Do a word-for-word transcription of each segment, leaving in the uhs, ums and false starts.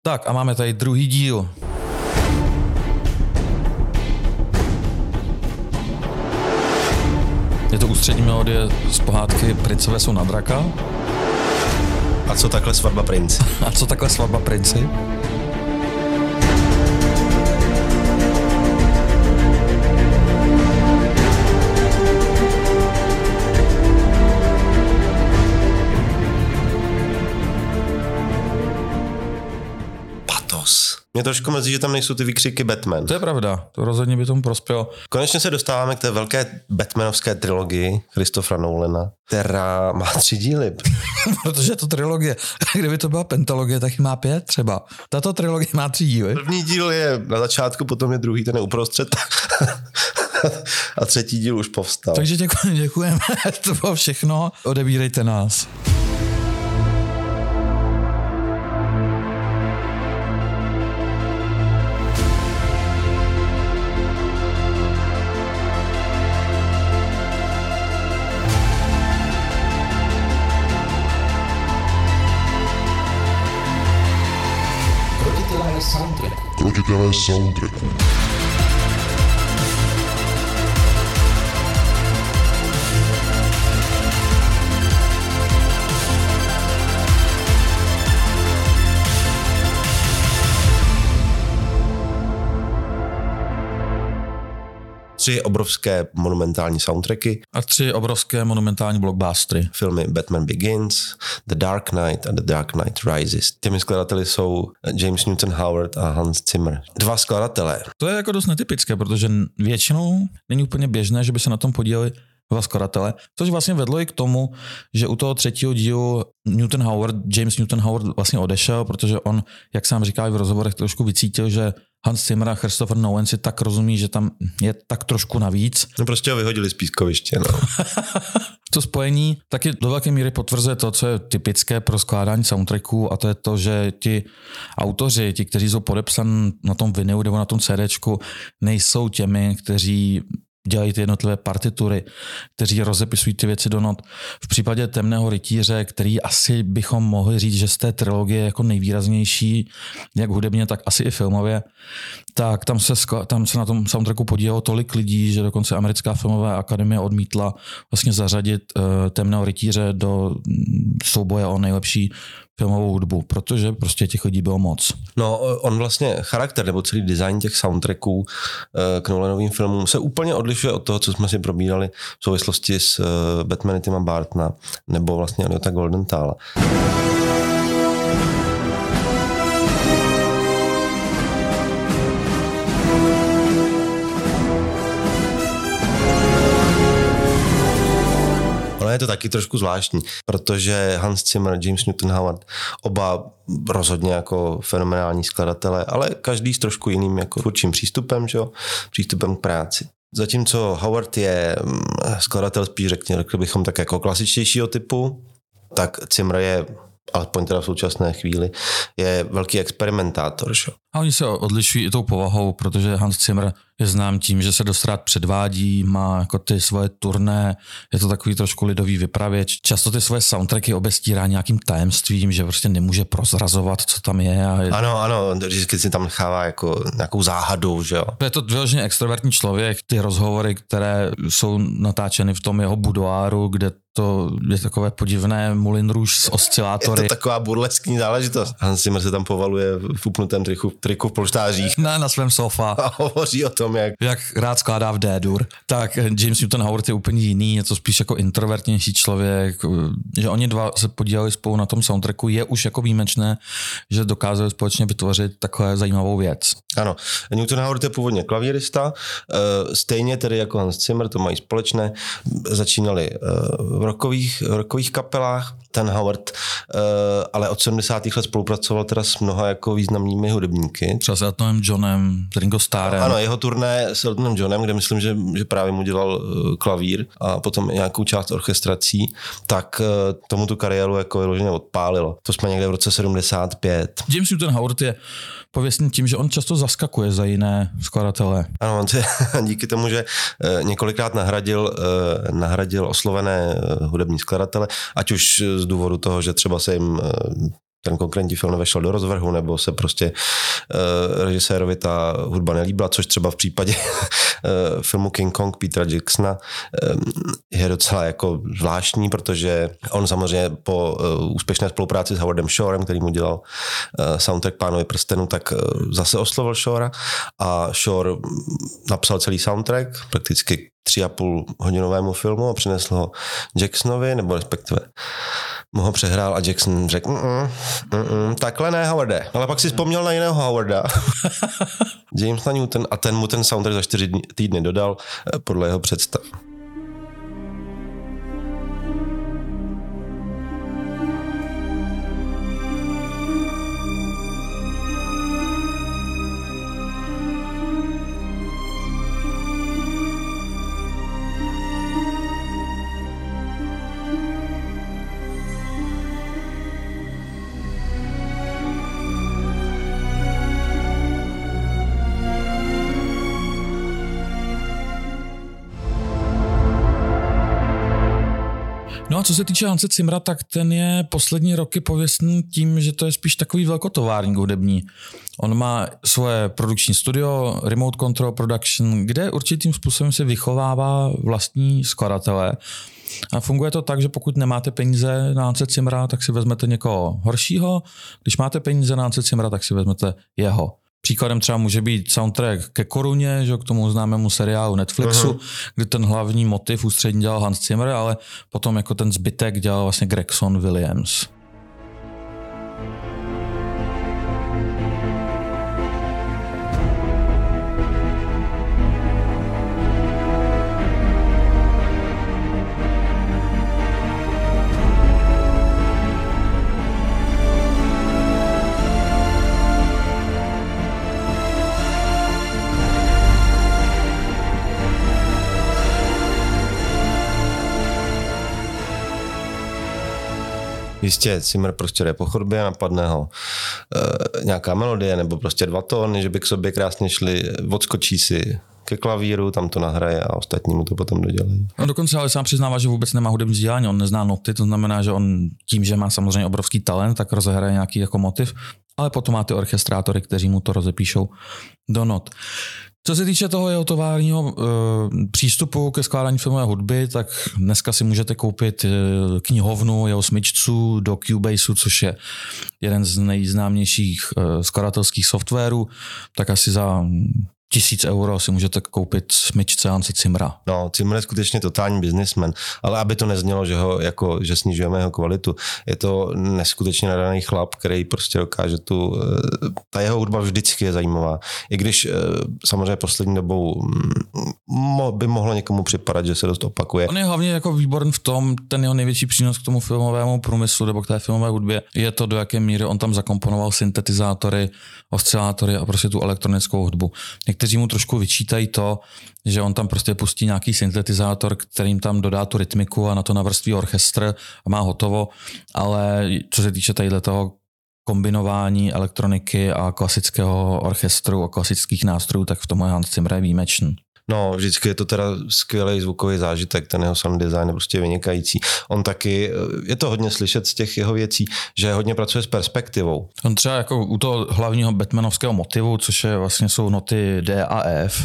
Tak a máme tady druhý díl. Je to ústřední melodie z pohádky Princové jsou na draka. A co takhle svatba princi? A co takhle svatba princi? Mě trošku mrzí, že tam nejsou ty výkřiky Batman. To je pravda, to rozhodně by tomu prospělo. Konečně se dostáváme k té velké Batmanovské trilogii Christophera Nolana, která má tři díly. Protože je to trilogie. Kdyby to byla pentalogie, tak má pět třeba. Tato trilogie má tři díly. První díl je na začátku, potom je druhý, ten je uprostřed. A třetí díl už povstal. Takže děkujeme, děkujeme. To bylo všechno. Odebírejte nás. Krotitelé soundtracku. Tři obrovské monumentální soundtracky. A tři obrovské monumentální blockbustery. Filmy Batman Begins, The Dark Knight a The Dark Knight Rises. Těmi skladateli jsou James Newton Howard a Hans Zimmer. Dva skladatelé. To je jako dost netypické, protože většinou není úplně běžné, že by se na tom podíleli dva skladatele, což vlastně vedlo i k tomu, že u toho třetího dílu Newton Howard, James Newton Howard vlastně odešel, protože on, jak sám říká v rozhovorech, trošku vycítil, že Hans Zimmer a Christopher Nolan si tak rozumí, že tam je tak trošku navíc. No prostě ho vyhodili z pískoviště, no. To spojení taky do velké míry potvrzuje to, co je typické pro skládání soundtracků, a to je to, že ti autoři, ti, kteří jsou podepsaní na tom vinilu nebo na tom CDčku, nejsou těmi, kteří dělají ty jednotlivé partitury, kteří rozepisují ty věci do not. V případě Temného rytíře, který asi bychom mohli říct, že z té trilogie jako nejvýraznější, jak hudebně, tak asi i filmově, tak tam se, tam se na tom soundtracku podílelo tolik lidí, že dokonce americká filmová akademie odmítla vlastně zařadit uh, Temného rytíře do souboje o nejlepší filmovou hudbu, protože prostě těch lidí bylo moc. No, on vlastně charakter nebo celý design těch soundtracků k Nolanovým filmům se úplně odlišuje od toho, co jsme si probírali v souvislosti s Batmanem Tima Burtona nebo vlastně Eliota Goldenthala. Je to taky trošku zvláštní, protože Hans Zimmer, James Newton Howard, oba rozhodně jako fenomenální skladatelé, ale každý s trošku jiným jako tvůrčím přístupem, že jo? Přístupem k práci. Zatímco Howard je skladatel spíš řekně, řekli bychom tak jako klasičtějšího typu, tak Zimmer je, alespoň teda v současné chvíli, je velký experimentátor. Že? A oni se odlišují i tou povahou, protože Hans Zimmer je znám tím, že se dost rád předvádí, má jako ty svoje turné, je to takový trošku lidový vypravěč. Často ty svoje soundtracky obestírá nějakým tajemstvím, že prostě nemůže prozrazovat, co tam je. A je... Ano, ano, vždycky si tam nechává jako nějakou záhadu, že jo. Je to vyloženě extrovertní člověk, ty rozhovory, které jsou natáčeny v tom jeho budoáru, kde to je takové podivné Moulin Rouge s oscilátory. Je to taková burleskní záležitost. Hans Zimmer se tam povaluje v upnutém triku, triku v polštářích. Ne, na svém sofa. A hovoří o tom, jak... jak rád skládá v D-dur. Tak James Newton Howard je úplně jiný, je to spíš jako introvertnější člověk. Že oni dva se podíleli spolu na tom soundtracku, je už jako výjimečné, že dokázali společně vytvořit takhle zajímavou věc. Ano, Newton Howard je původně klavírista, stejně tedy jako Hans Zimmer, to mají společné. Začínali v rockových, rockových kapelách, ten Howard, ale od sedmdesátých let spolupracoval teda s mnoha jako významnými hudebníky. Třeba s Eltonem Johnem, Ringo Starrem. Ano, jeho turné s Eltonem Johnem, kde myslím, že, že právě mu dělal klavír a potom nějakou část orchestrací, tak tomu tu kariéru jako vyloženě odpálilo. To jsme někde v roce sedmdesát pět. James Newton Howard je pověstný tím, že on často zaskakuje za jiné skladatele. Ano, on se díky tomu, že několikrát nahradil, nahradil oslovené hudební skladatele, ať už z důvodu toho, že třeba se jim ten konkrétní film nevešel do rozvrhu, nebo se prostě uh, režisérovi ta hudba nelíbila, což třeba v případě uh, filmu King Kong Petera Jacksona um, je docela jako zvláštní, protože on samozřejmě po uh, úspěšné spolupráci s Howardem Shorem, který mu dělal uh, soundtrack Pánovi prstenů, tak uh, zase oslovil Shora a Shore napsal celý soundtrack, prakticky tři a půl hodinovému filmu a přinesl ho Jacksonovi, nebo respektive mu ho přehrál a Jackson řekl mm, mm, mm, takhle ne, Howarde. Ale pak si vzpomněl na jiného Howarda. James Newton a ten mu ten soundtrack za čtyři týdny dodal podle jeho představ. No a co se týče Hanse Zimmera, tak ten je poslední roky pověstný tím, že to je spíš takový velkotovárník hudební. On má svoje produkční studio, Remote Control Production, kde určitým způsobem se vychovává vlastní skladatele. A funguje to tak, že pokud nemáte peníze na Hanse Zimmera, tak si vezmete někoho horšího. Když máte peníze na Hanse Zimmera, tak si vezmete jeho. Příkladem třeba může být soundtrack ke Koruně, že k tomu známému seriálu Netflixu, uh-huh. kde ten hlavní motiv ústřední dělal Hans Zimmer, ale potom jako ten zbytek dělal vlastně Gregson Williams. Jistě, Zimmer prostě jde po chodbě, napadne ho e, nějaká melodie nebo prostě dva tóny, že by k sobě krásně šli, odskočí si ke klavíru, tam to nahraje a ostatní mu to potom dodělají. No dokonce ale sám přiznává, že vůbec nemá hudební vzdělání, on nezná noty, to znamená, že on tím, že má samozřejmě obrovský talent, tak rozehraje nějaký jako motiv, ale potom má ty orchestrátory, kteří mu to rozepíšou do not. Co se týče toho jeho továrního e, přístupu ke skládání filmové hudby, tak dneska si můžete koupit e, knihovnu jeho smyčců do Cubaseu, což je jeden z nejznámějších e, skladatelských softwarů, tak asi za tisíc euro si můžete koupit smyčce Hanse Zimmera. No, Zimmer je skutečně totální businessman, ale aby to neznělo, že, ho, jako, že snižujeme jeho kvalitu, je to neskutečně nadaný chlap, který prostě dokáže tu, ta jeho hudba vždycky je zajímavá. I když samozřejmě poslední dobou by mohlo někomu připadat, že se dost opakuje. On je hlavně jako výborný v tom, ten jeho největší přínos k tomu filmovému průmyslu nebo k té filmové hudbě je to, do jaké míry on tam zakomponoval syntetizátory, oscilátory a prostě tu elektronickou hudbu. Někteří mu trošku vyčítají to, že on tam prostě pustí nějaký syntetizátor, kterým tam dodá tu rytmiku a na to navrství orchestr a má hotovo, ale co se týče tadyhle toho kombinování elektroniky a klasického orchestru a klasických nástrojů, tak v tom je Hans Zimmer výjimečný. No, vždycky je to teda skvělý zvukový zážitek, ten jeho sound design je prostě vynikající. On taky, je to hodně slyšet z těch jeho věcí, že hodně pracuje s perspektivou. On třeba jako u toho hlavního batmanovského motivu, což je vlastně jsou noty D a F,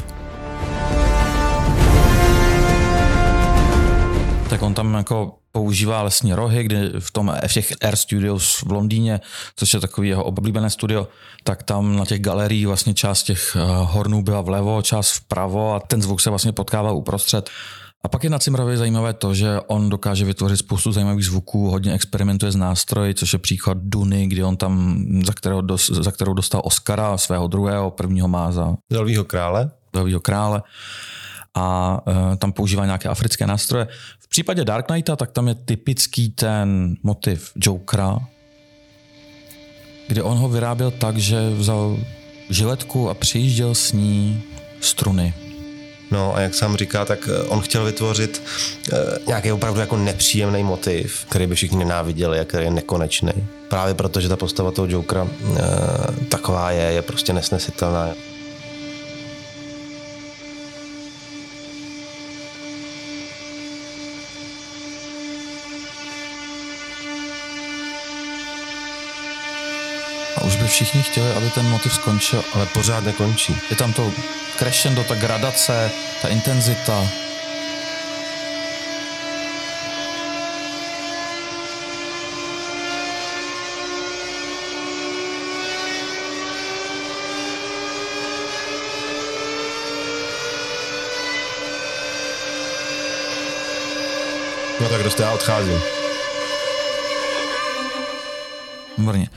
tak on tam jako používá lesní rohy, kdy v tom v těch Air Studios v Londýně, což je takový jeho oblíbené studio, tak tam na těch galeriích vlastně část těch hornů byla vlevo, část vpravo a ten zvuk se vlastně potkával uprostřed. A pak je na Zimmerovi zajímavé to, že on dokáže vytvořit spoustu zajímavých zvuků, hodně experimentuje s nástroji, což je příklad Duny, kdy on tam, za, kterou dos, za kterou dostal Oscara svého druhého, prvního má za Lvýho krále. Lvýho krále. A e, tam používá nějaké africké nástroje. V případě Dark Knighta, tak tam je typický ten motiv Jokera, kde on ho vyráběl tak, že vzal žiletku a přijížděl s ní struny. No a jak sám říká, tak on chtěl vytvořit e, nějaký opravdu jako nepříjemný motiv, který by všichni nenáviděli a který je nekonečný. Právě proto, že ta postava toho Jokera e, taková je, je prostě nesnesitelná. že všichni chtěli, aby ten motiv skončil, ale pořád nekončí. Je tam to crescendo, ta gradace, ta intenzita. No tak dost, já odcházím. Výborně.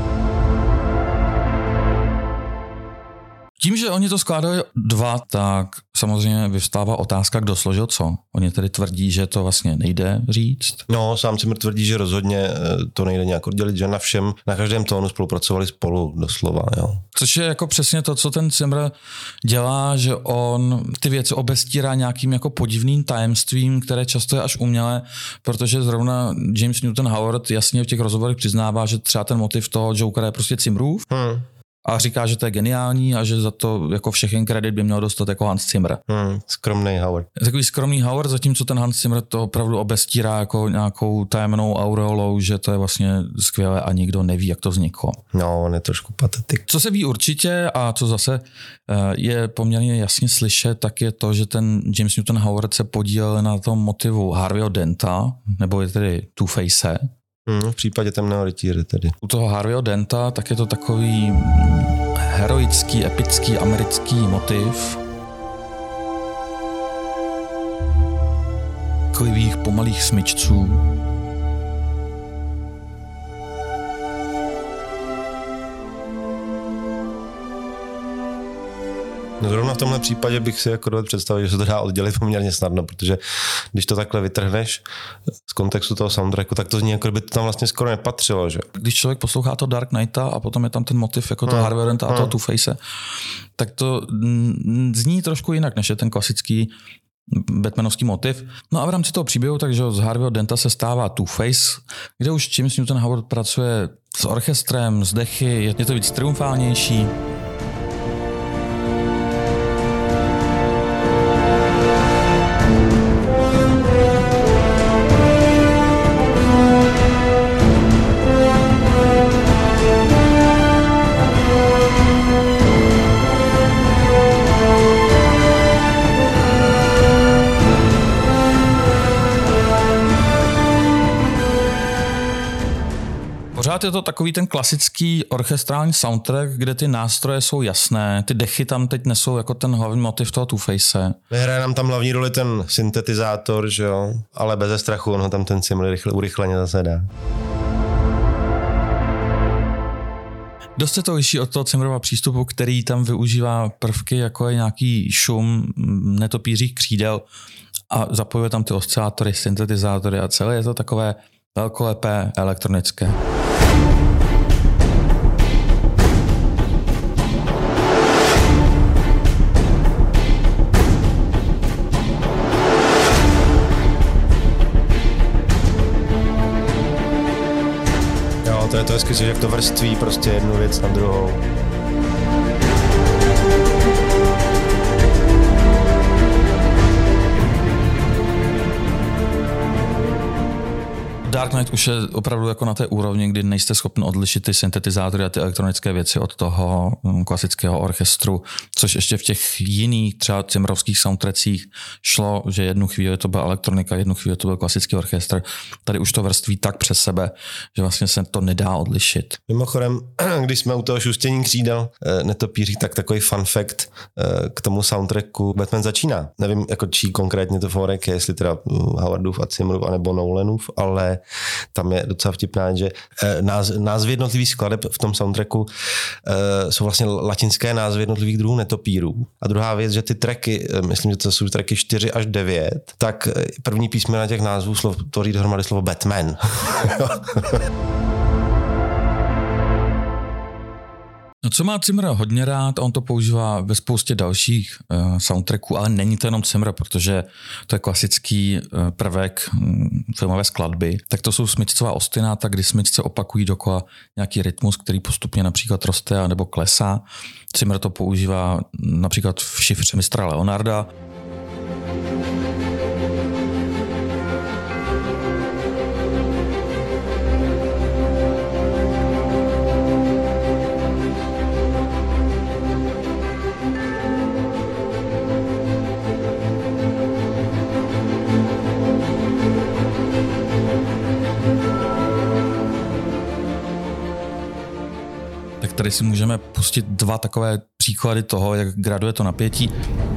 Tím, že oni to skládali dva, tak samozřejmě vyvstává otázka, kdo složil co. Oni tedy tvrdí, že to vlastně nejde říct. No, sám Zimmer tvrdí, že rozhodně to nejde nějak oddělit, že na všem, na každém tónu spolupracovali spolu doslova, jo. Což je jako přesně to, co ten Zimmer dělá, že on ty věci obestírá nějakým jako podivným tajemstvím, které často je až umělé, protože zrovna James Newton Howard jasně v těch rozhovorech přiznává, že třeba ten motiv toho Jokera je prostě Zimmerův. Hmm. A říká, že to je geniální a že za to jako všechen kredit by měl dostat jako Hans Zimmer. Hmm, skromný Howard. Takový skromný Howard, zatímco ten Hans Zimmer to opravdu obestírá jako nějakou tajemnou aureolou, že to je vlastně skvělé a nikdo neví, jak to vzniklo. No, on je trošku patetik. Co se ví určitě a co zase je poměrně jasně slyšet, tak je to, že ten James Newton Howard se podílel na tom motivu Harveyho Denta, nebo je tedy Two-Face. Hmm, v případě Temného rytíře tedy. U toho Harveyho Denta tak je to takový heroický, epický, americký motiv. Takových pomalých smyčců. No zrovna v tomhle případě bych si jako dovedl představit, že se to dá oddělit poměrně snadno, protože když to takhle vytrhneš z kontextu toho soundtracku, tak to zní, jako by to tam vlastně skoro nepatřilo, že? Když člověk poslouchá to Dark Knighta a potom je tam ten motiv jako to hmm. Harveyho Denta a hmm. toho Two-Face, tak to zní trošku jinak, než je ten klasický Batmanovský motiv. No a v rámci toho příběhu, takže z Harveyho Denta se stává Two-Face, kde už James Newton Howard pracuje s orchestrem, s dechy, je to víc triumfálnější. Pořád je to takový ten klasický orchestrální soundtrack, kde ty nástroje jsou jasné, ty dechy tam teď nesou jako ten hlavní motiv toho Two-Face. Nehraje nám tam hlavní roli ten syntetizátor, že jo, ale beze strachu, on ho tam ten Zimmer rychle, urychleně zase dá. Dost se to liší od toho Zimmerova přístupu, který tam využívá prvky, jako je nějaký šum netopířích křídel a zapojuje tam ty oscilátory, syntetizátory a celé je to takové velkolepé elektronické. Jo, to je to hezky, jak to vrství prostě jednu věc na druhou. Dark Knight už je opravdu jako na té úrovni, kdy nejste schopni odlišit ty syntetizátory a ty elektronické věci od toho klasického orchestru, což ještě v těch jiných třeba Zimmerovských soundtrackích šlo, že jednu chvíli to byla elektronika, jednu chvíli to byl klasický orchestr. Tady už to vrství tak přes sebe, že vlastně se to nedá odlišit. Mimochodem, když jsme u toho šustění křídel netopíří, tak takový fun fact k tomu soundtracku Batman začíná. Nevím, jako čí konkrétně to forek je, jestli teda Howardův a Zimmerův, anebo Nolanův, ale tam je docela vtipná, že náz, názvy jednotlivých skladeb v tom soundtracku uh, jsou vlastně latinské názvy jednotlivých druhů netopírů. A druhá věc, že ty tracky, myslím, že to jsou tracky čtyři až devět, tak první písmena těch názvů slov tvoří dohromady slovo Batman. No co má Zimmer hodně rád, on to používá ve spoustě dalších uh, soundtracků, ale není to jenom Zimmer, protože to je klasický uh, prvek um, filmové skladby. Tak to jsou smyčcová ostináta, kdy smyčce opakují dokola nějaký rytmus, který postupně například roste nebo klesá. Zimmer to používá například v šifře mistra Leonarda. Tady si můžeme pustit dva takové příklady toho, jak graduje to napětí.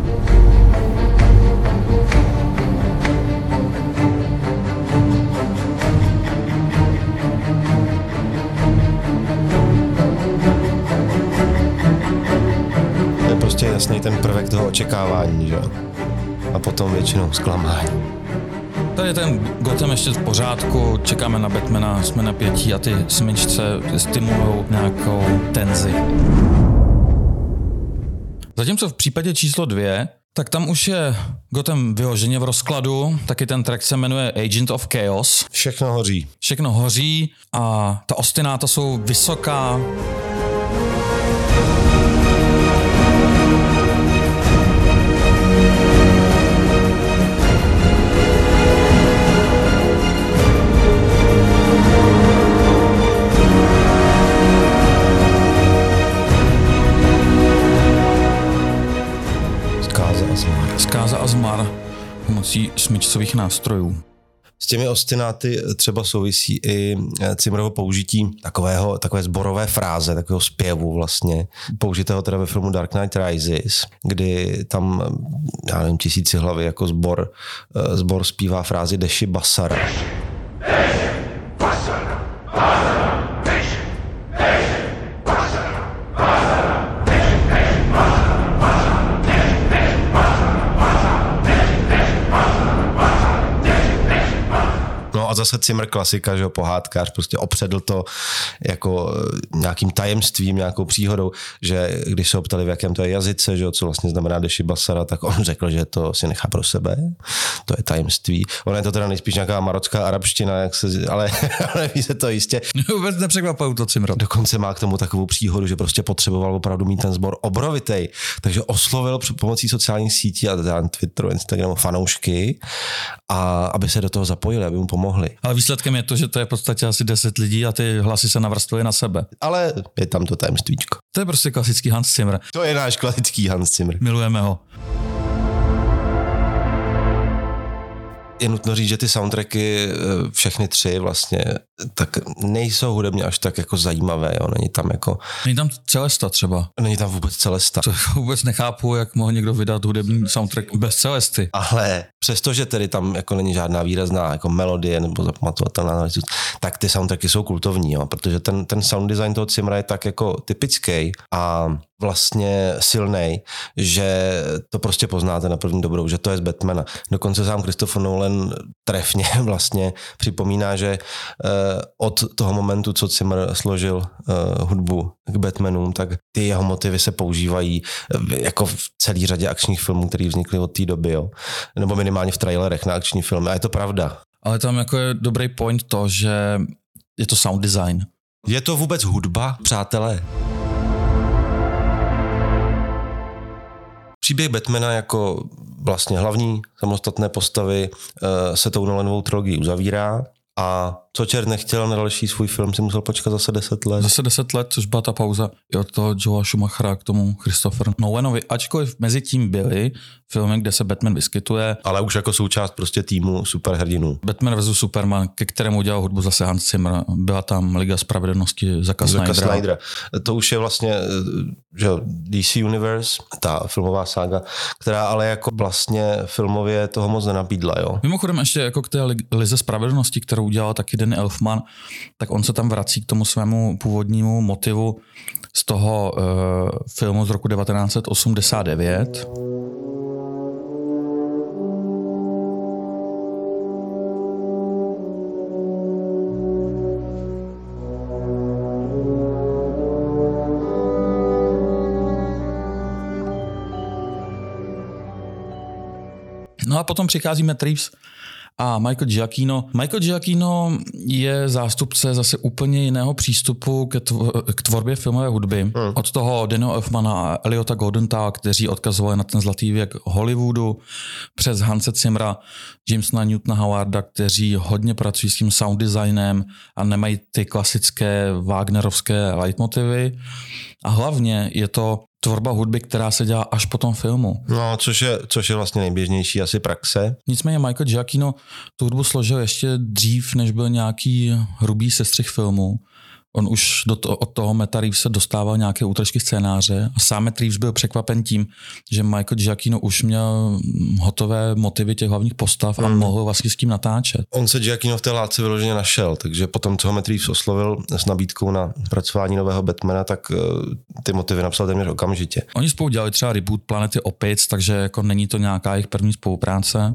To je prostě jasný ten prvek toho očekávání, že jo? A potom většinou zklamání. Tady je ten Gotham ještě v pořádku, čekáme na Batmana, jsme napětí a ty smyčce stimulují nějakou tenzi. Zatímco v případě číslo dvě, tak tam už je Gotham vyloženě v rozkladu, taky ten track se jmenuje Agent of Chaos. Všechno hoří. Všechno hoří a ta ostináta jsou vysoká. Zkáza a zmar pomocí smyčcových nástrojů. S těmi ostináty třeba souvisí i Zimmerovo použití takového, takové sborové fráze, takového zpěvu vlastně, použitého teda ve filmu Dark Knight Rises, kdy tam, já nevím, tisíci hlavy jako sbor, sbor zpívá frázi Deši Basara. Deši Basara, Basara, Deši, Deši Basara, Basara, Deši, Deši Basara, Basara, Deši, Deši Basara, Basara, Deši, Deši Basara, Basara, Deši, Deši Basara. No a zase Zimmer klasika, že jo, pohádkář, prostě opředl to jako nějakým tajemstvím, nějakou příhodou, že když se ho ptali, v jakém to je jazyce, že jo, co vlastně znamená Deši Basara, tak on řekl, že to si nechá pro sebe, to je tajemství. Ono je to teda nejspíš nějaká marocká arabština, jak se, ale neví se to jistě. Vůbec nepřekvapuje to Zimmer. Dokonce má k tomu takovou příhodu, že prostě potřeboval opravdu mít ten sbor obrovitej, takže oslovil pomocí sociálních sítí a teda Twitteru, Instagramu fanoušky, a aby se do toho zapojili, aby mu pomohli. Ale výsledkem je to, že to je v podstatě asi deset lidí a ty hlasy se navrstvují na sebe. Ale je tam to tajemstvíčko. To je prostě klasický Hans Zimmer. To je náš klasický Hans Zimmer. Milujeme ho. Je nutno říct, že ty soundtracky, všechny tři vlastně, tak nejsou hudebně až tak jako zajímavé, jo. Není tam jako... Není tam Celesta třeba. Není tam vůbec Celesta. To vůbec nechápu, jak mohl někdo vydat hudební soundtrack bez Celesty. Ale přestože tedy tam jako není žádná výrazná jako melodie nebo zapamatovatelná, tak ty soundtracky jsou kultovní, jo, protože ten, ten sound design toho Zimmera je tak jako typický a vlastně silnej, že to prostě poznáte na první dobrou, že to je z Batmana. Dokonce sám Christopher Nolan trefně vlastně připomíná, že eh, od toho momentu, co Zimmer složil eh, hudbu k Batmanům, tak ty jeho motivy se používají eh, jako v celý řadě akčních filmů, které vznikly od té doby, jo. Nebo minimálně v trailerech na akční filmy. A je to pravda. Ale tam jako je dobrý point to, že je to sound design. Je to vůbec hudba, přátelé? Příběh Batmana jako vlastně hlavní samostatné postavy se tou Nolanovou trilogii uzavírá a co čert nechtěl, na další svůj film si musel počkat zase deset let. Zase deset let, což byla ta pauza i od toho Joea Schumachera k tomu Christopher Nolanovi, ačkoliv mezi tím byly filmy, kde se Batman vyskytuje. Ale už jako součást prostě týmu superhrdinů. Batman versus Superman, ke kterému udělal hudbu zase Hans Zimmer. Byla tam Liga spravedlnosti Zacka Snydera. Snydera. To už je vlastně že D C Universe, ta filmová sága, která ale jako vlastně filmově toho moc nenabídla, jo. Mimochodem ještě jako k té Lize spravedlnosti, kterou udělal taky Danny Elfman, tak on se tam vrací k tomu svému původnímu motivu z toho uh, filmu z roku devatenáct set osmdesát devět. No a potom přichází Matt Reeves a Michael Giacchino. Michael Giacchino je zástupce zase úplně jiného přístupu k, tvo- k tvorbě filmové hudby. Hmm. Od toho Dannyho Elfmana a Eliota Goldenthala, kteří odkazovali na ten zlatý věk Hollywoodu, přes Hanse Zimmera, Jamesa Newtona Howarda, kteří hodně pracují s tím sound designem a nemají ty klasické wagnerovské leitmotivy. A hlavně je to tvorba hudby, která se dělá až po tom filmu. No, což je, což je vlastně nejběžnější asi praxe. Nicméně Michael Giacchino tu hudbu složil ještě dřív, než byl nějaký hrubý sestřih filmu. On už do to, od toho Matta Reevese dostával nějaké útržky scénáře a sám Matt Reeves byl překvapen tím, že Michael Giacchino už měl hotové motivy těch hlavních postav a mm. mohl vlastně s tím natáčet. On se Giacchino v té látce vyloženě našel, takže potom, co ho Matt Reeves oslovil s nabídkou na pracování nového Batmana, tak ty motivy napsal téměř okamžitě. Oni spolu dělali třeba reboot Planety opic, takže jako není to nějaká jejich první spolupráce.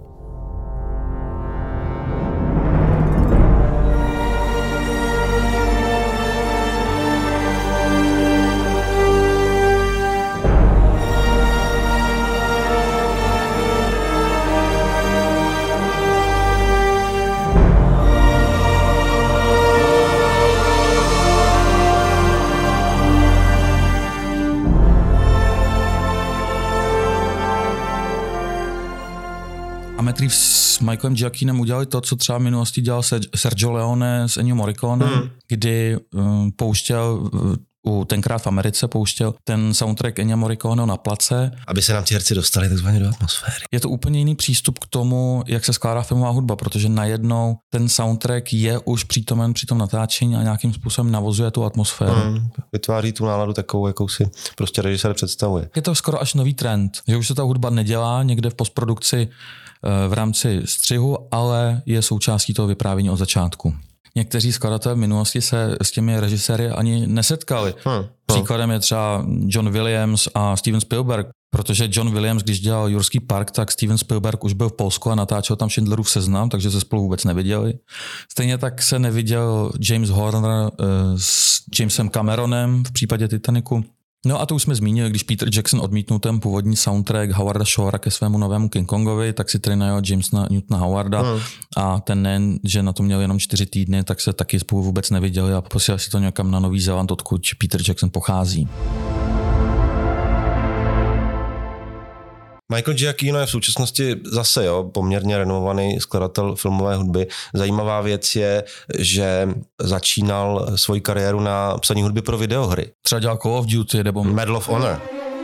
Matt Reeves s Michaelem Giacchinem udělali to, co třeba v minulosti dělal Sergio Leone s Ennio Morricone, hmm. kdy um, pouštěl u tenkrát v Americe pouštěl ten soundtrack Ennio Morricone na place. Aby se nám ti herci dostali takzvaně do atmosféry. Je to úplně jiný přístup k tomu, jak se skládá filmová hudba, protože najednou ten soundtrack je už přítomen při tom natáčení a nějakým způsobem navozuje tu atmosféru. Hmm. Vytváří tu náladu takovou, jakou si prostě režisér představuje. Je to skoro až nový trend, že už se ta hudba nedělá někde v postprodukci v rámci střihu, ale je součástí toho vyprávění od začátku. Někteří skladatelé v minulosti se s těmi režiséry ani nesetkali. Hmm. Příkladem je třeba John Williams a Steven Spielberg, protože John Williams, když dělal Jurský park, tak Steven Spielberg už byl v Polsku a natáčel tam Schindlerův seznam, takže se spolu vůbec neviděli. Stejně tak se neviděl James Horner s Jamesem Cameronem v případě Titanicu. No a to už jsme zmínili, když Peter Jackson odmítnul ten původní soundtrack Howarda Shawra ke svému novému King Kongovi, tak si tedy najal Jamesa Newtona Howarda hmm. a ten nejen, že na to měl jenom čtyři týdny, tak se taky spolu vůbec neviděli a posílali si to někam na Nový Zéland, odkud Peter Jackson pochází. Michael Giacchino je v současnosti zase jo, poměrně renomovaný skladatel filmové hudby. Zajímavá věc je, že začínal svoji kariéru na psaní hudby pro videohry. Třeba dělal Call of Duty nebo Medal of Honor.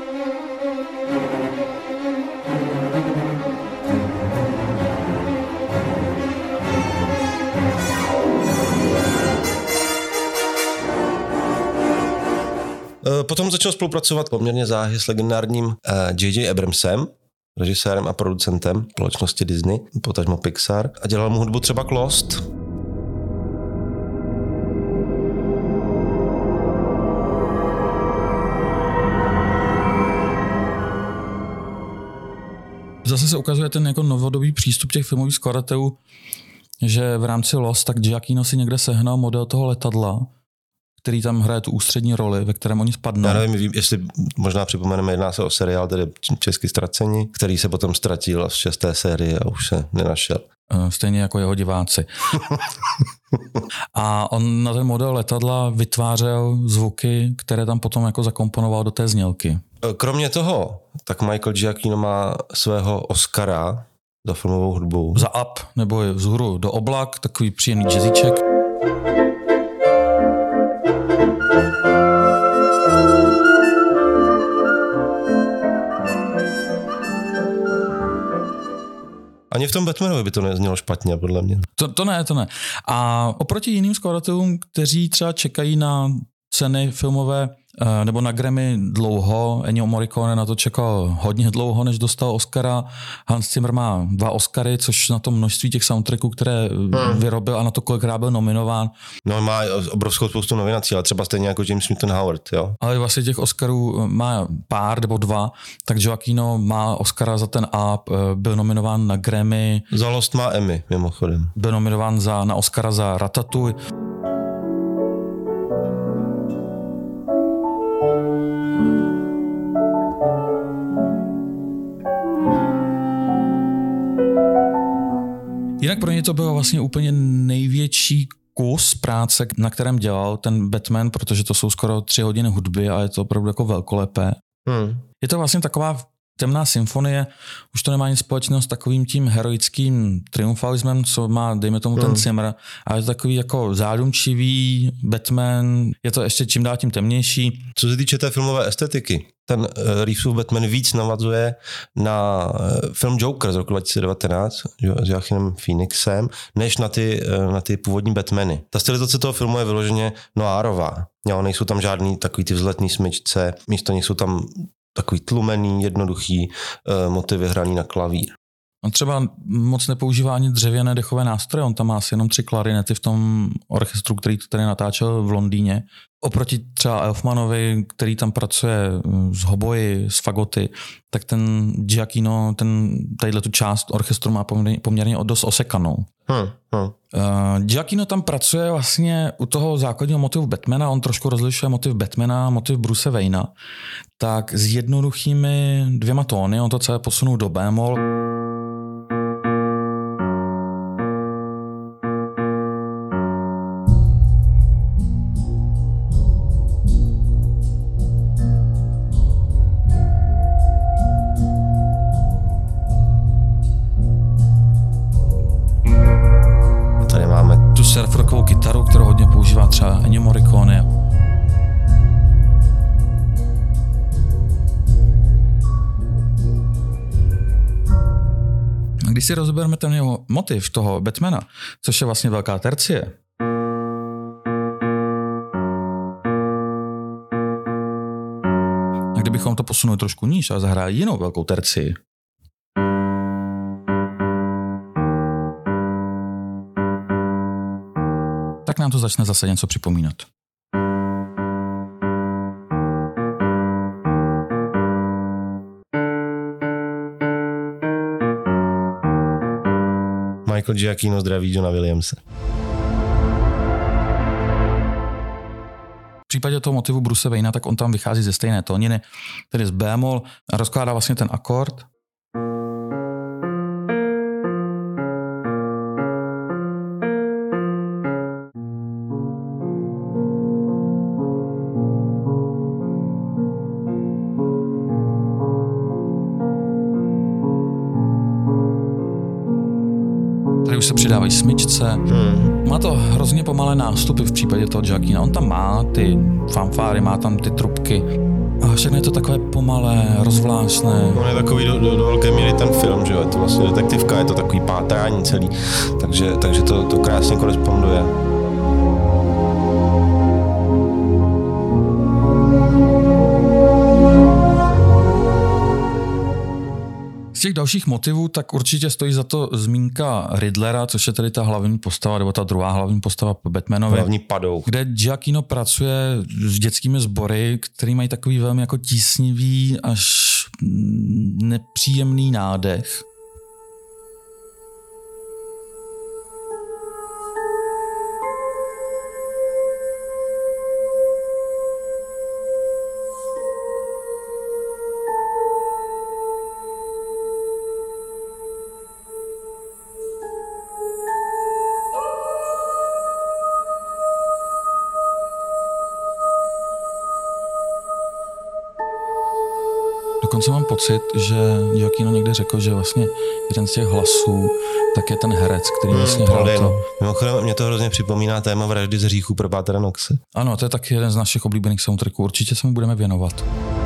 Potom začal spolupracovat poměrně záhy s legendárním J J Abramsem, režisérem a producentem společnosti Disney, potažmo Pixar, a dělal mu hudbu třeba k Lost. Zase se ukazuje ten jako novodobý přístup těch filmových skladatelů, že v rámci Lost tak Giacchino si někde sehnal model toho letadla, který tam hraje tu ústřední roli, ve kterém oni spadnou. Já nevím, jestli možná připomeneme, jedná se o seriál, tedy Česky ztracení, který se potom ztratil v šesté sérii a už se nenašel. Stejně jako jeho diváci. A on na ten model letadla vytvářel zvuky, které tam potom jako zakomponoval do té znělky. Kromě toho, tak Michael Giacchino má svého Oscara za filmovou hudbu. Za Up, nebo Vzhůru do oblak, takový příjemný jazzíček. Ani v tom Batmanovi by to neznělo špatně, podle mě. To, to ne, to ne. A oproti jiným skladatelům, kteří třeba čekají na ceny filmové nebo na Grammy dlouho, Ennio Morricone na to čekal hodně dlouho, než dostal Oscara. Hans Zimmer má dva Oscary, což na to množství těch soundtracků, které hmm. vyrobil a na to kolikrát byl nominován. No má obrovskou spoustu nominací, ale třeba stejně jako James Newton Howard, jo. Ale vlastně těch Oscarů má pár nebo dva, tak Giacchino má Oscara za ten Up, byl nominován na Grammy. Za Lost má Emmy, mimochodem. Byl nominován za, na Oscara za Ratatouille. Jinak pro ně to bylo vlastně úplně největší kus práce, na kterém dělal ten Batman, protože to jsou skoro tři hodiny hudby a je to opravdu jako velkolepé. Hmm. Je to vlastně taková Temná symfonie už to nemá nic společného s takovým tím heroickým triumfalismem, co má, dejme tomu, ten Zimmer, ale je to takový jako zádumčivý Batman, je to ještě čím dál tím temnější. Co se týče té filmové estetiky, ten Reevesův Batman víc navazuje na film Joker z roku dva tisíce devatenáct s Joaquinem Phoenixem, než na ty, na ty původní Batmany. Ta stylizace toho filmu je vyloženě noárová. Jo, nejsou tam žádný takový ty vzletný smyčce, místo nich jsou tam takový tlumený, jednoduchý uh, motivy hraný na klavír. On třeba moc nepoužívá ani dřevěné dechové nástroje, on tam má asi jenom tři klarinety v tom orchestru, který to tady natáčel v Londýně. Oproti třeba Elfmanovi, který tam pracuje s hoboji, s fagoty, tak ten Giacchino, ten, tadyhle tu část orchestru má poměrně, poměrně dost osekanou. Hmm, hmm. Uh, Giacchino tam pracuje vlastně u toho základního motivu Batmana, on trošku rozlišuje motiv Batmana a motiv Bruce Wayna, tak s jednoduchými dvěma tóny, on to celé posunul do bémol. Surfrockovou kytaru, kterou hodně používá třeba Ennio Morricone. A když si rozebereme ten jeho motiv toho Batmana, což je vlastně velká tercie, a kdybychom to posunuli trošku níž a zahráli jinou velkou tercii, tak nám to začne zase něco připomínat. Michael Giacchino zdraví Johna Williamse. V případě toho motivu Bruce Wayna, tak on tam vychází ze stejné tóniny, tedy z bémol a rozkládá vlastně ten akord. Tady už se přidávají smyčce. Hmm. Má to hrozně pomalé nástupy v případě toho Giacchina. On tam má ty fanfáry, má tam ty trubky. A všechno je to takové pomalé, rozvláštné. On je takový do, do, do velké míry ten film, že jo? Je to vlastně detektivka, je to takový pátrání celý. Takže, takže to, to krásně koresponduje. Z těch dalších motivů tak určitě stojí za to zmínka Riddlera, což je tedy ta hlavní postava, nebo ta druhá hlavní postava po Batmanovi. Hlavní padou. Kde Giacchino pracuje s dětskými sbory, který mají takový velmi jako tísnivý až nepříjemný nádech. Dokonce mám pocit, že Giacchino někde řekl, že vlastně jeden z těch hlasů tak je ten herec, který vlastně hmm, hrál to. Mimochodem, mě to hrozně připomíná téma Vraždy z hříchu pro Pátera Knoxe. Ano, to je taky jeden z našich oblíbených soundtracků. Určitě se mu budeme věnovat.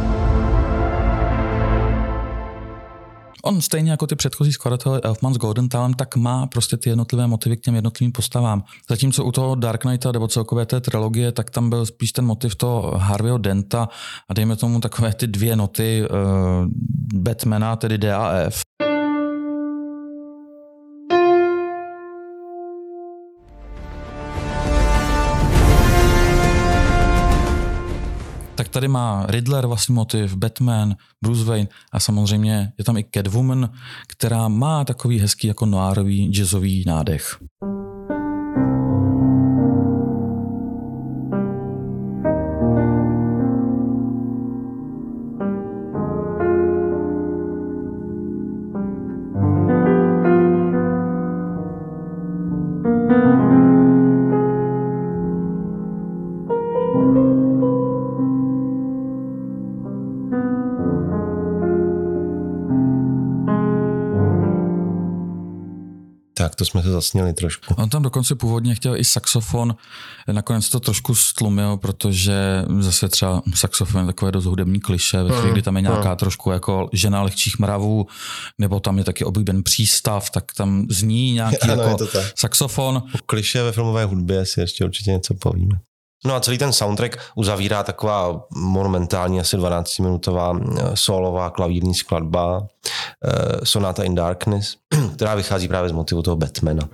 On stejně jako ty předchozí skladatelé Elfman's Golden Talent, tak má prostě ty jednotlivé motivy k těm jednotlivým postavám. Zatímco u toho Dark Knighta nebo celkové té trilogie, tak tam byl spíš ten motiv toho Harveyho Denta a dejme tomu takové ty dvě noty uh, Batmana, tedy D a F. Tak tady má Riddler vlastní motiv, Batman, Bruce Wayne a samozřejmě je tam i Catwoman, která má takový hezký jako noirový jazzový nádech. Tak to jsme se zasněli trošku. On tam dokonce původně chtěl i saxofon, nakonec to trošku stlumil, protože zase třeba saxofon je takové dost hudební kliše, ve chvíli, kdy tam je nějaká hmm. trošku jako žena lehčích mravů, nebo tam je taky oblíben přístav, tak tam zní nějaký ano, jako saxofon. O kliše ve filmové hudbě si ještě určitě něco povíme. No a celý ten soundtrack uzavírá taková monumentální, asi dvanáctiminutová solová klavírní skladba Sonata in Darkness, která vychází právě z motivu toho Batmana.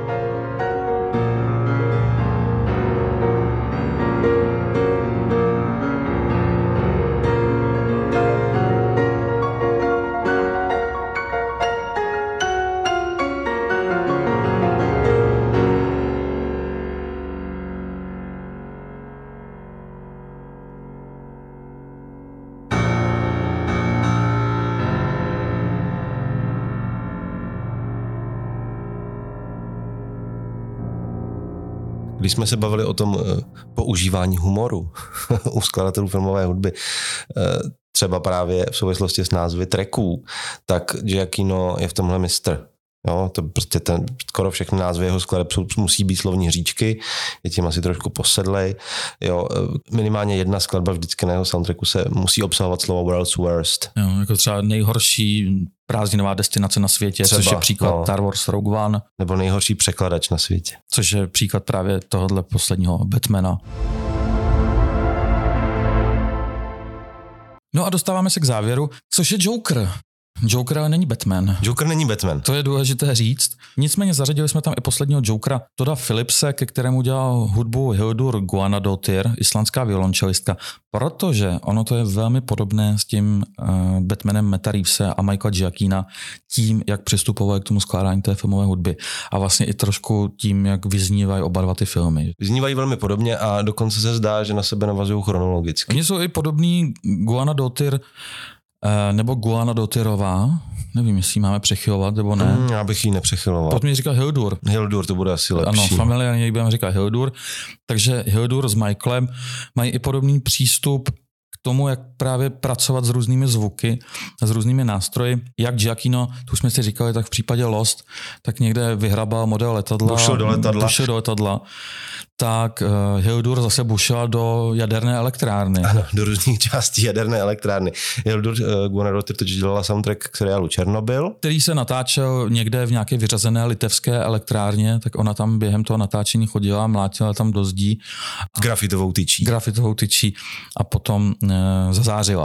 Když jsme se bavili o tom používání humoru u skladatelů filmové hudby, třeba právě v souvislosti s názvy tracků, tak Giacchino je v tomhle mistr. Jo, to prostě ten, skoro všechny názvy jeho skladeb musí být slovní hříčky, je tím asi trošku posedlej. Jo, minimálně jedna skladba vždycky na jeho soundtracku se musí obsahovat slovo World's Worst. Jo, jako třeba nejhorší prázdninová destinace na světě, třeba, což je příklad no. Star Wars Rogue One. Nebo nejhorší překladač na světě. Což je příklad právě tohohle posledního Batmana. No a dostáváme se k závěru, což je Joker. Joker ale není Batman. Joker není Batman. To je důležité říct. Nicméně zařadili jsme tam i posledního Jokera, Todda Phillipse, ke kterému dělal hudbu Hildur Guðnadóttir, islandská violončelistka, protože ono to je velmi podobné s tím uh, Batmanem Metta Reevese a Michaela Giacchina tím, jak přistupovali k tomu skládání té filmové hudby a vlastně i trošku tím, jak vyznívají oba dva ty filmy. Vyznívají velmi podobně a dokonce se zdá, že na sebe navazují chronologicky. Oni jsou i podobní Guðnadóttir nebo Guðnadóttirová, nevím, jestli máme přechylovat, nebo ne. Mm, já bych ji nepřechyloval. Pojď mi říkat Hildur. Hildur, to bude asi lepší. Ano, familiárně budeme říkat Hildur. Takže Hildur s Michaelem mají i podobný přístup k tomu, jak právě pracovat s různými zvuky, s různými nástroji. Jak Giacchino, tu jsme si říkali, tak v případě Lost, tak někde vyhrabal model letadla. Bušil do letadla. Bušil do letadla. Tak uh, Hildur zase bušila do jaderné elektrárny. Ano, do různých částí jaderné elektrárny. Hildur uh, Guðnadóttir totiž dělala soundtrack k seriálu Černobyl. Který se natáčel někde v nějaké vyřazené litevské elektrárně, tak ona tam během toho natáčení chodila, mlátila tam do zdí. Grafitovou tyčí. Grafitovou tyčí a potom uh, zazářila.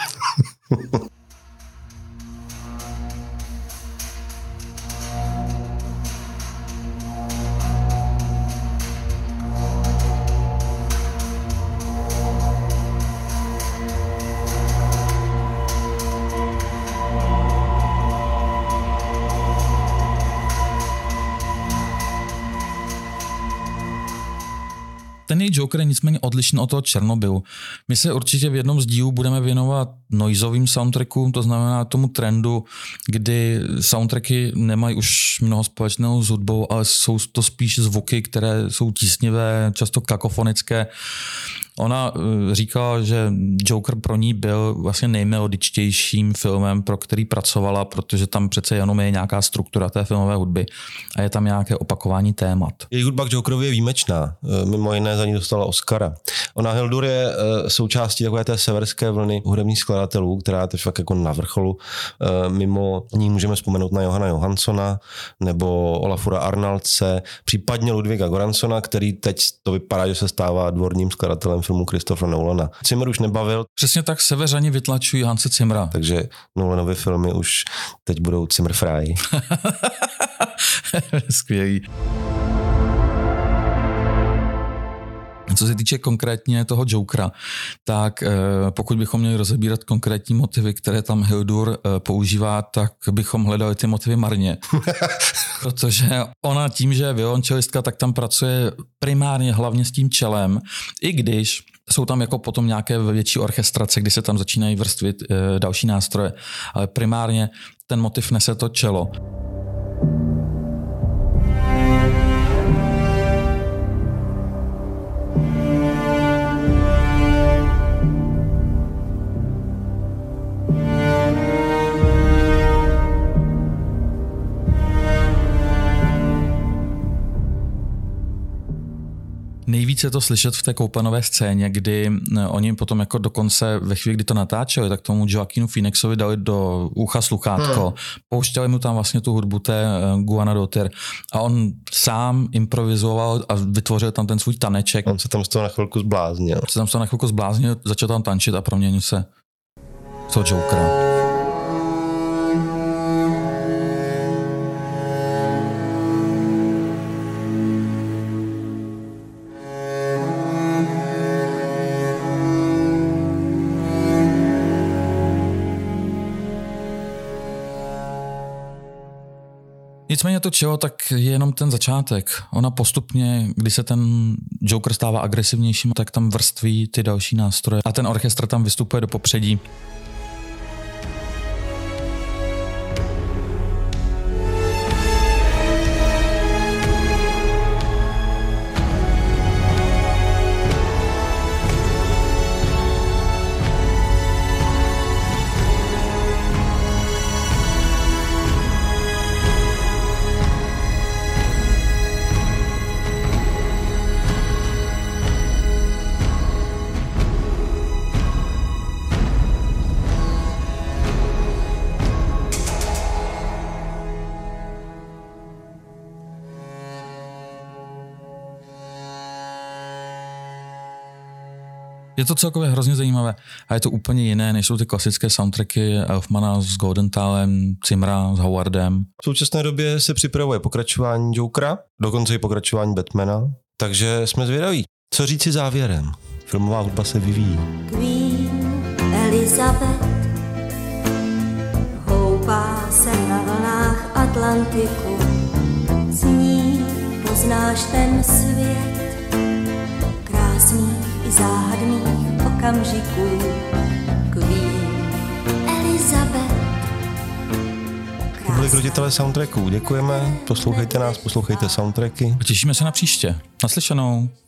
Ten její Joker je nicméně odlišný od toho Černobylu. My se určitě v jednom z dílů budeme věnovat noizovým soundtrackům, to znamená tomu trendu, kdy soundtracky nemají už mnoho společného s hudbou, ale jsou to spíš zvuky, které jsou tísnivé, často kakofonické. Ona říkala, že Joker pro ní byl vlastně nejmelodičtějším filmem, pro který pracovala, protože tam přece jenom je nějaká struktura té filmové hudby a je tam nějaké opakování témat. Její hudba k Jokerovi je výjimečná. Mimo jiné za ní dostala Oscara. Ona Hildur je součástí takové té severské vlny hudebních skladatelů, která je fakt jako na vrcholu. Mimo ní můžeme vzpomenout na Johana Johanssona nebo Olafura Arnaldse, případně Ludviga Goranssona, který teď to vypadá, že se stává dvorním skladatelem filmu Christophera Nolana. Zimmer už nebavil. Přesně tak severani vytlačují Hanse Zimmera. Takže Nolanovy filmy už teď budou Zimmerfrei. Skvělý. Co se týče konkrétně toho Jokera, tak pokud bychom měli rozebírat konkrétní motivy, které tam Hildur používá, tak bychom hledali ty motivy marně. Protože ona tím, že je violončelistka, tak tam pracuje primárně hlavně s tím čelem, i když jsou tam jako potom nějaké větší orchestrace, kdy se tam začínají vrstvit další nástroje, ale primárně ten motiv nese to čelo. Nejvíce to slyšet v té koupenové scéně, kdy oni potom jako dokonce ve chvíli, kdy to natáčeli, tak tomu Joaquinu Phoenixovi dali do ucha sluchátko, hmm. pouštěli mu tam vlastně tu hudbu té Guanadotir a on sám improvizoval a vytvořil tam ten svůj taneček. On se tam z toho na chvilku zbláznil. Se tam z toho na chvilku zbláznil, začal tam tančit a proměnil se z toho Jokera. Nicméně to čeho, tak je jenom ten začátek. Ona postupně, když se ten Joker stává agresivnějším, tak tam vrství ty další nástroje a ten orchestr tam vystupuje do popředí. Je to celkově hrozně zajímavé a je to úplně jiné, než jsou ty klasické soundtracky Elfmana s Goldenthalem, Zimmera s Howardem. V současné době se připravuje pokračování Jokera, dokonce i pokračování Batmana, takže jsme zvědaví. Co říci závěrem? Filmová hudba se vyvíjí. Queen Elizabeth houpá se na vlnách Atlantiku, s ní poznáš ten svět krásných i záhadných okamžiků. Queen Elizabeth. To byli Krotitelé soundtracků. Děkujeme, poslouchejte nás, poslouchejte soundtracky. Těšíme se na příště. Naslyšenou.